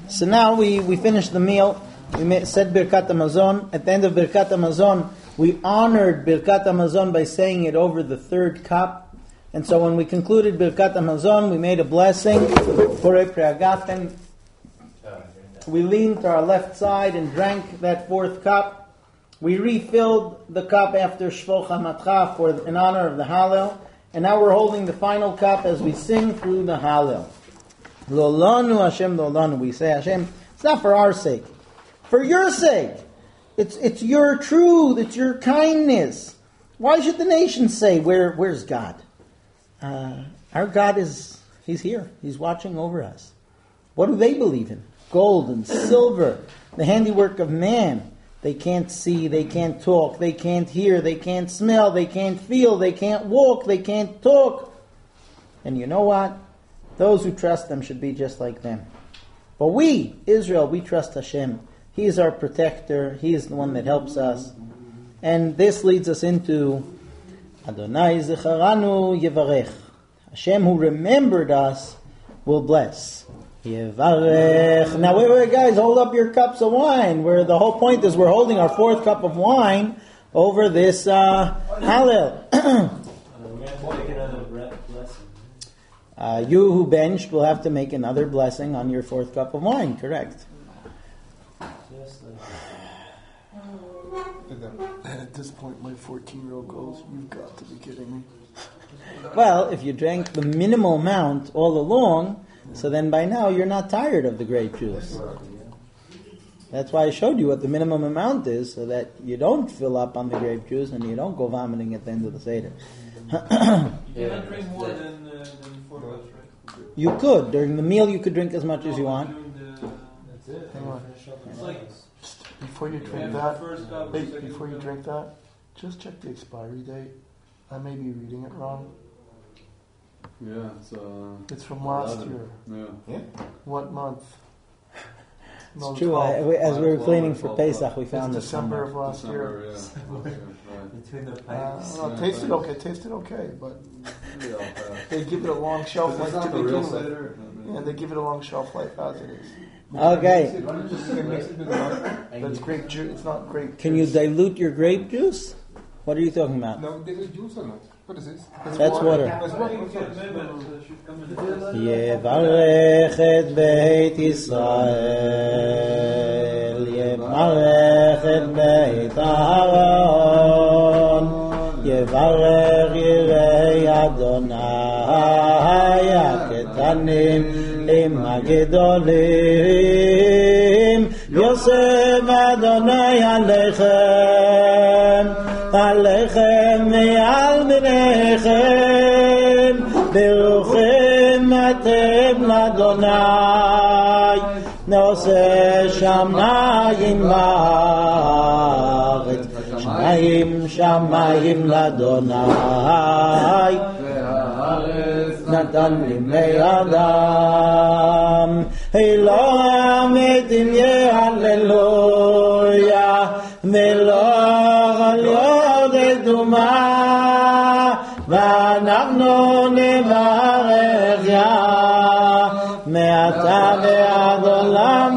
So now we finished the meal. We said Birkat HaMazon. At the end of Birkat HaMazon, we honored Birkat HaMazon by saying it over the third cup. And so when we concluded Birkat HaMazon, we made a blessing. We leaned to our left side and drank that fourth cup. We refilled the cup after Shvoch HaMatcha in honor of the Hallel. And now we're holding the final cup as we sing through the Hallel. Lolanu Hashem Lolanu. We say Hashem, it's not for our sake. For your sake. It's your truth. It's your kindness. Why should the nations say, where's God? Our God He's here. He's watching over us. What do they believe in? Gold and silver. The handiwork of man. They can't see, they can't talk, they can't hear, they can't smell, they can't feel, they can't walk, they can't talk. And you know what? Those who trust them should be just like them. But we, Israel, we trust Hashem. He is our protector. He is the one that helps us. And this leads us into Adonai Zecharanu Yevarech. Hashem who remembered us will bless. Yevarech. Now wait, guys, hold up your cups of wine. Where the whole point is we're holding our fourth cup of wine over this Hallel. You who benched will have to make another blessing on your fourth cup of wine, correct? At this point, my 14-year-old goes, you've got to be kidding me. Well, if you drank the minimal amount all along, so then by now you're not tired of the grape juice. That's why I showed you what the minimum amount is, so that you don't fill up on the grape juice and you don't go vomiting at the end of the Seder. You cannot drink more than 4 cups, right? You could. During the meal you could drink as much as you want. That's it. Hang on. It's like Before you drink before you drink that, just check the expiry date. I may be reading it wrong. Yeah, it's from last year. Yeah. What month? No, It's true. As we were cleaning for Pesach, we found it's this December of last year. between the pipes. Tasted okay, but they give it a long shelf life to begin with. Yeah, they give it a long shelf life as it is. Okay. That's grape juice. It's not grape juice. Can you dilute your grape juice? What are you talking about? No, there is juice or not? What is this? That's water. That's water. Yevarech et Beit Yisrael, Yevarech et Beit Aaron, Yevarech Yirei Adonai HaKetanim im HaGedolim, Yosef Adonai Aleichem, Aleichem ve'al bnechem, Beruchem atem l'Adonai, Noseh shamayim ba'aretz, shamayim l'Adonai, Natan limnei Adam, Elohim etim yehalleluya, Meloch al yodeduma, ואנחנו נברך יה מעתה ועד עולם,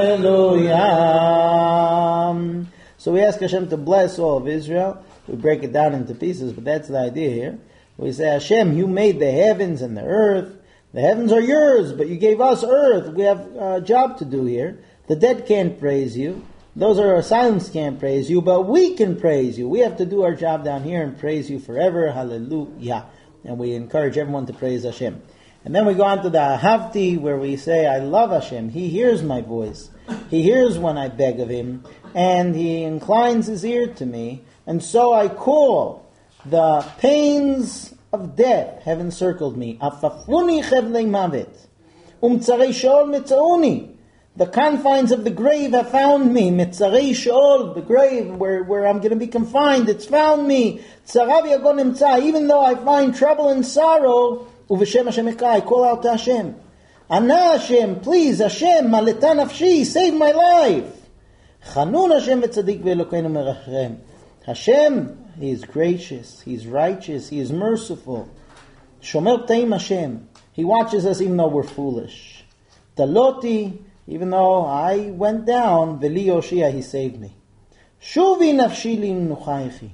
hallelujah. So we ask Hashem to bless all of Israel. We break it down into pieces, but that's the idea here. We say, Hashem, you made the heavens and the earth. The heavens are yours, but you gave us earth. We have a job to do here. The dead can't praise you. Those are our silence can't praise you, but we can praise you. We have to do our job down here and praise you forever. Hallelujah. And we encourage everyone to praise Hashem. And then we go on to the Ahavti, where we say, I love Hashem. He hears my voice. He hears when I beg of Him. And He inclines His ear to me. And so I call. The pains of death have encircled me. Afafuni chevlei mavet. Tzarei sheol metzauni. The confines of the grave have found me. Mitzarei sheol, the grave where I'm going to be confined, it's found me. Tzarav yagon imtza, even though I find trouble and sorrow, uv'shem Hashem ekra, I call out to Hashem. Ana Hashem, please, Hashem, maleta nafshi, save my life. Chanun Hashem v'tzadik v'elokeinu merachem. Hashem, He is gracious, He is righteous, He is merciful. Shomer p'taim Hashem. He watches us even though we're foolish. Taloti Even though I went down, V'li Yoshia, he saved me. Shuvi nafshi li nuchaychi.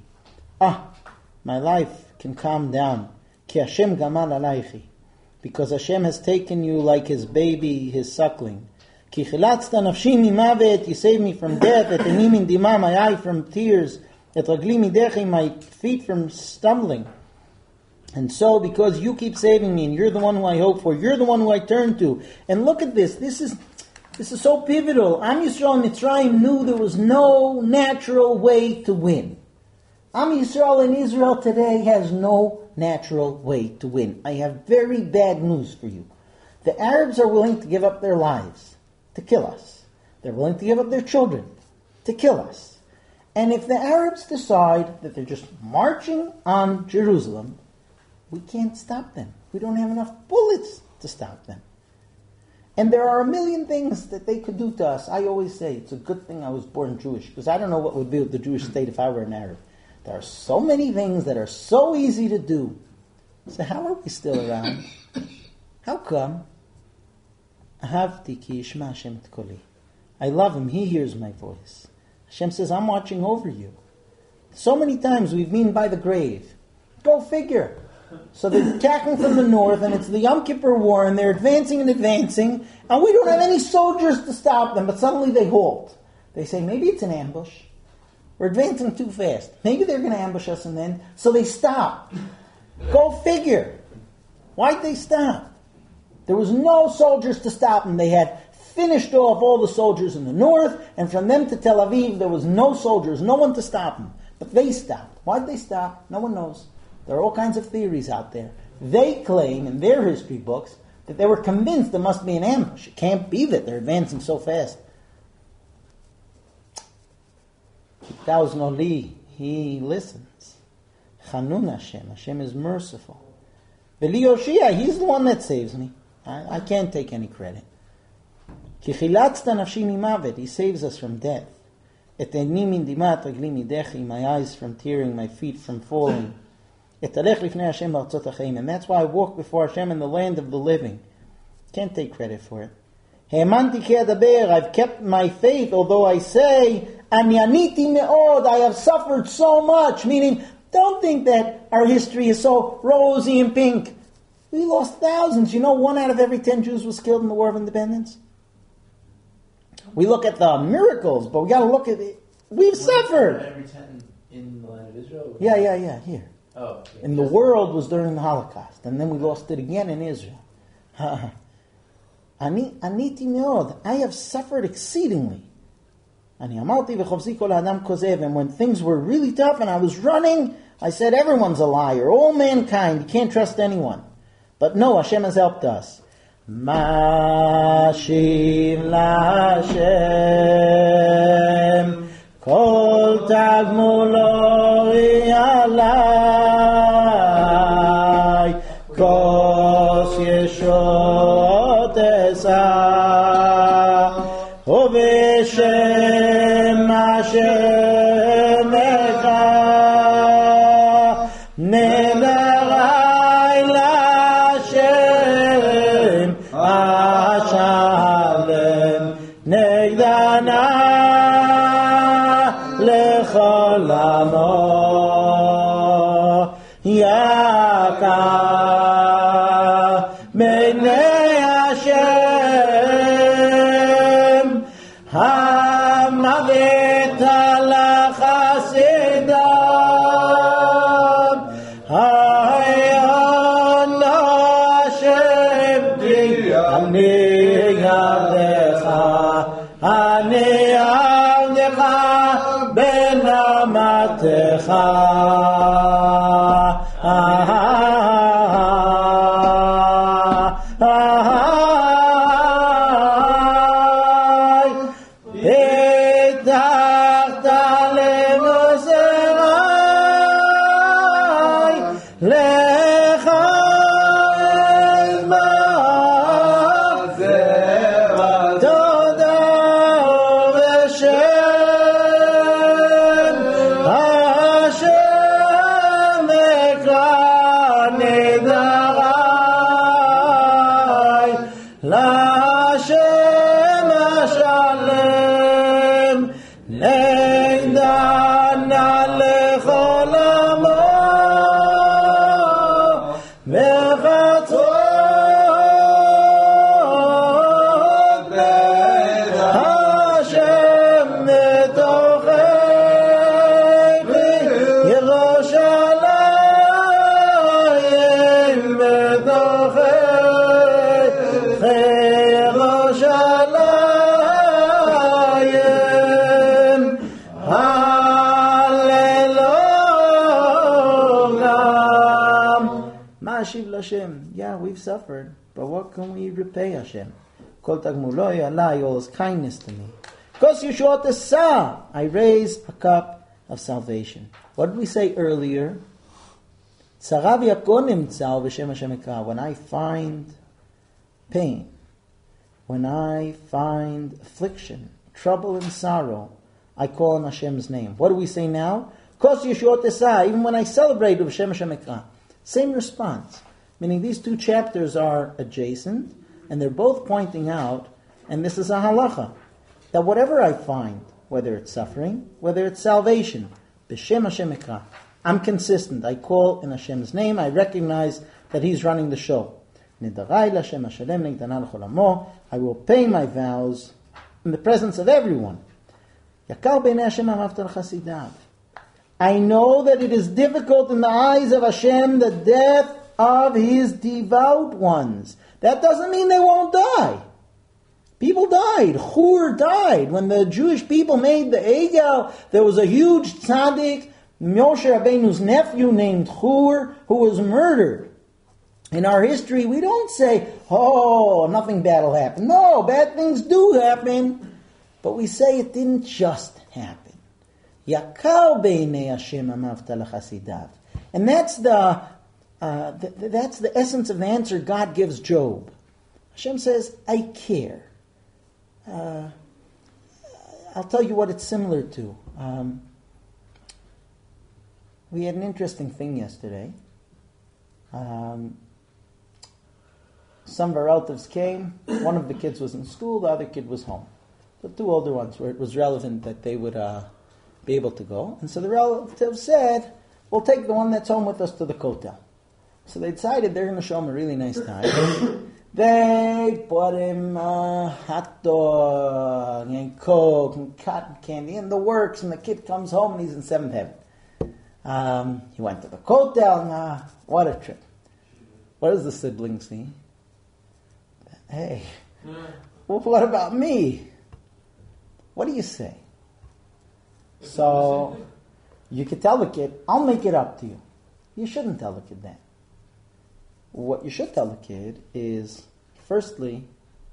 My life can calm down. Ki Hashem gamal alaychi. Because Hashem has taken you like his baby, his suckling. Ki chilatzta nafshi mimavet, you saved me from death. Et eni min dima, my eye from tears. Et ragli midechi, my feet from stumbling. And so, because you keep saving me, and you're the one who I hope for, you're the one who I turn to. And look at this. This is so pivotal. Am Yisrael and Mitzrayim knew there was no natural way to win. Am Yisrael in Israel today has no natural way to win. I have very bad news for you. The Arabs are willing to give up their lives to kill us. They're willing to give up their children to kill us. And if the Arabs decide that they're just marching on Jerusalem, we can't stop them. We don't have enough bullets to stop them. And there are a million things that they could do to us. I always say it's a good thing I was born Jewish, because I don't know what would be with the Jewish state if I were an Arab. There are so many things that are so easy to do. So how are we still around? How come? Ahavti ki yishma Hashem et koli. I love him. He hears my voice. Hashem says, I'm watching over you. So many times we've been by the grave. Go figure. So they're attacking from the north, and it's the Yom Kippur War, and they're advancing, and we don't have any soldiers to stop them, but suddenly they halt. They say, maybe it's an ambush. We're advancing too fast. Maybe they're going to ambush us, and then... So they stop. Go figure. Why'd they stop? There was no soldiers to stop them. They had finished off all the soldiers in the north, and from them to Tel Aviv, there was no soldiers, no one to stop them. But they stopped. Why'd they stop? No one knows. There are all kinds of theories out there. They claim in their history books that they were convinced there must be an ambush. It can't be that they're advancing so fast. He listens. Chanun Hashem. Hashem is merciful. V'li Yoshia, he's the one that saves me. I can't take any credit. Ki chilatzta nafshi mimavet. He saves us from death. Et eini min dimat ragli midechi. My eyes from tearing, my feet from falling. And that's why I walk before Hashem in the land of the living. Can't take credit for it. I've kept my faith, although I say, I have suffered so much. Meaning, don't think that our history is so rosy and pink. We lost thousands. 1 out of every 10 Jews was killed in the War of Independence. We look at the miracles, but we got to look at it. We've suffered. Every 10 in the land of Israel? Yeah, here. Oh, yeah. In the world was during the Holocaust, and then we lost it again in Israel. Aniti meod. I have suffered exceedingly. And when things were really tough and I was running, I said, everyone's a liar, all mankind, you can't trust anyone. But no, Hashem has helped us. Mashiv Lashem Kol Tagmulo Alai Kos Yeshot Esa Oveshem Hashem Echa Nedarai Lashem Ashalem Negdana Lechol Amo Yaka B'nei Hashem Hamavet HaLachasidav Hayano Hashem Ki Ani Yadecha Ani Yadecha Ben Amatecha Hashem Hashem. Yeah, we've suffered, but what can we repay Hashem? Kol tagmuloi alai, all his kindness to me. Kos Yeshuot Esa, I raise a cup of salvation. What did we say earlier? Tzarav yakonim tzal v'shem Hashem ekra. When I find pain, when I find affliction, trouble and sorrow, I call on Hashem's name. What do we say now? Kos Yeshuot Esa, even when I celebrate v'shem Hashem ekra. Same response. Meaning these two chapters are adjacent, and they're both pointing out, and this is a halacha, that whatever I find, whether it's suffering, whether it's salvation, b'shem Hashem ekra, I'm consistent. I call in Hashem's name. I recognize that He's running the show. I will pay my vows in the presence of everyone. I know that it is difficult in the eyes of Hashem, the death of His devout ones. That doesn't mean they won't die. People died. Hur died. When the Jewish people made the Egel, there was a huge tzaddik, Moshe Rabbeinu's nephew named Hur, who was murdered. In our history, we don't say, oh, nothing bad will happen. No, bad things do happen. But we say it didn't just happen. Yakar beinei Hashem amavta l'chasidav. And that's the essence of the answer God gives Job. Hashem says, I care. I'll tell you what it's similar to. We had an interesting thing yesterday. Some of our relatives came. One of the kids was in school, the other kid was home. The two older ones, where it was relevant that they would be able to go. And so the relative said, we'll take the one that's home with us to the kotel. So they decided they're going to show him a really nice time. They bought him hot dog and Coke and cotton candy and the works, and the kid comes home and he's in seventh heaven. He went to the kotel and what a trip. What does the sibling see? Hey, well, what about me? What do you say? So you could tell the kid, I'll make it up to you. You shouldn't tell the kid that. What you should tell the kid is, firstly,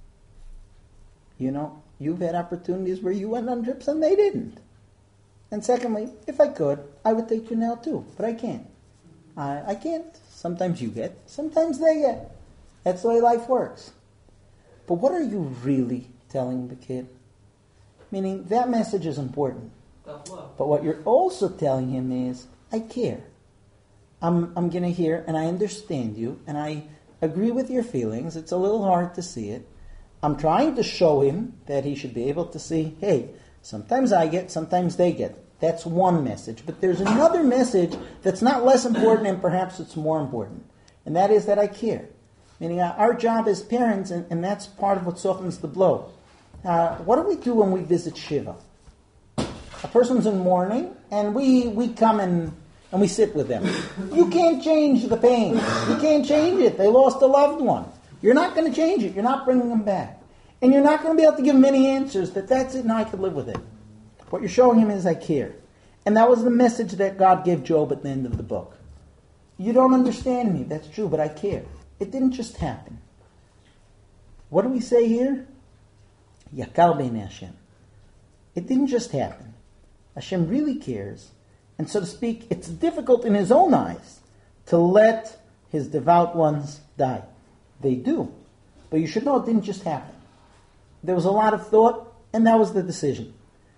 you've had opportunities where you went on trips and they didn't. And secondly, if I could, I would take you now too, but I can't. I can't. Sometimes you get, sometimes they get. That's the way life works. But what are you really telling the kid? Meaning, that message is important. But what you're also telling him is, I care. I'm going to hear, and I understand you, and I agree with your feelings. It's a little hard to see it. I'm trying to show him that he should be able to see, hey, sometimes I get, sometimes they get. That's one message. But there's another message that's not less important, and perhaps it's more important. And that is that I care. Meaning our job as parents, and that's part of what softens the blow. What do we do when we visit Shiva? A person's in mourning, and we come and we sit with them. You can't change the pain. You can't change it. They lost a loved one. You're not going to change it. You're not bringing them back. And you're not going to be able to give them any answers that's it, and I could live with it. What you're showing him is I care. And that was the message that God gave Job at the end of the book. You don't understand me. That's true, but I care. It didn't just happen. What do we say here? Yakar beinei Hashem. It didn't just happen. Hashem really cares. And so to speak, it's difficult in His own eyes to let His devout ones die. They do. But you should know it didn't just happen. There was a lot of thought, and that was the decision.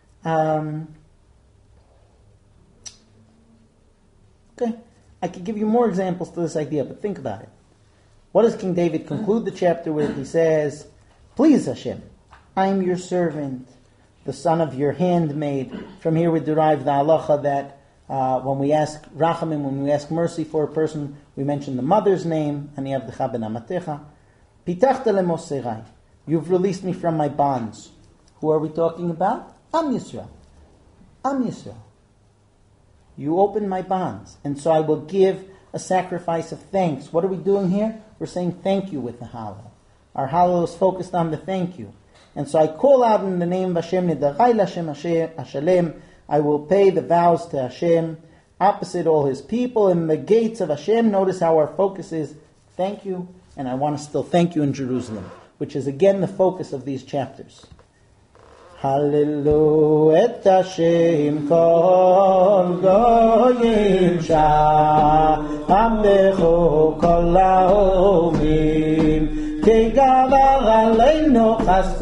Okay. I could give you more examples to this idea, but think about it. What does King David conclude the chapter with? He says, please Hashem, I am your servant, the son of your handmaid. From here we derive the halacha that when we ask rachamim, when we ask mercy for a person, we mention the mother's name, ani avdecha ben amatecha. Pitachta lemoserai. You've released me from my bonds. Who are we talking about? Am Yisrael. Am Yisrael. You open my bonds, and so I will give a sacrifice of thanks. What are we doing here? We're saying thank you with the Hallel. Our Hallel is focused on the thank you. And so I call out in the name of Hashem, Nidachai Lashem Hashalem. I will pay the vows to Hashem, opposite all His people. In the gates of Hashem, notice how our focus is thank you, and I want to still thank you in Jerusalem, which is again the focus of these chapters. Hallelu et Hashem kol goyim sha'am becho kol ha'omim ki gavar aleinu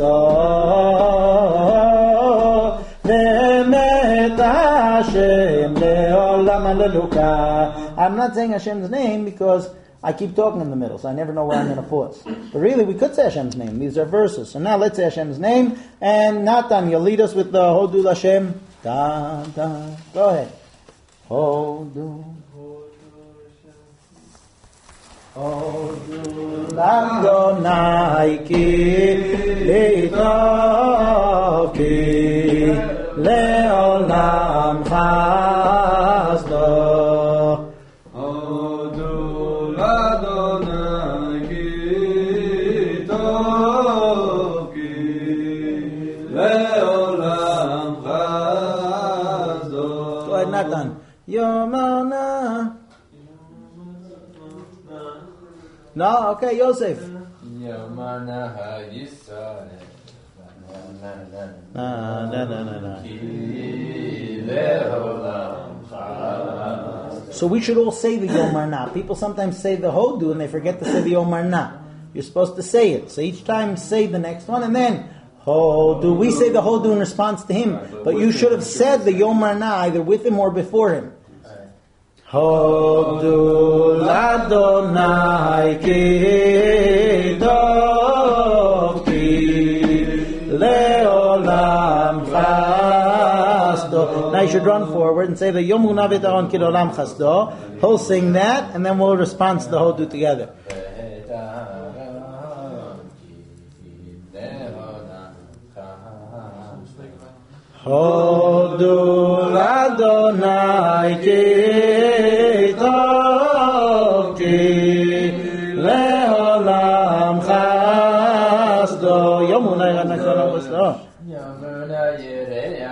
chaso ve'emet Hashem le'olam haleluka. I'm not saying Hashem's name because I keep talking in the middle, so I never know where I'm going to pause. But really, we could say Hashem's name. These are verses. So now let's say Hashem's name. And Natan, you'll lead us with the Hodu Hashem. Da, da. Go ahead. Hodu. Hodu Adonai ki leitov ki leolam chasdo. Yomana. No, okay, Yosef. Yomana Yisrael. No. So we should all say the Yomar Na. People sometimes say the Hodu and they forget to say the Yomar Na. You're supposed to say it. So each time say the next one and then Hodu. We say the Hodu in response to him. But you should have said the Yomar Na either with him or before him. Hodu Adonai ki dov ki leolam chasdo. Now you should run forward and say the Yomu Navidaron ki leolam chasdo. He'll sing that and then we'll respond to the Hodu together. Hodu Adonai ki tov ki leolam chasdo. Yomuna Yanakolam Chasdo. Yomuna Yirei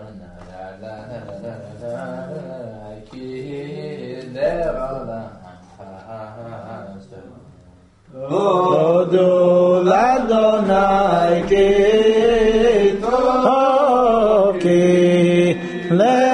Adonai ki leolam chasdo. Hodu Adonai ki tov ki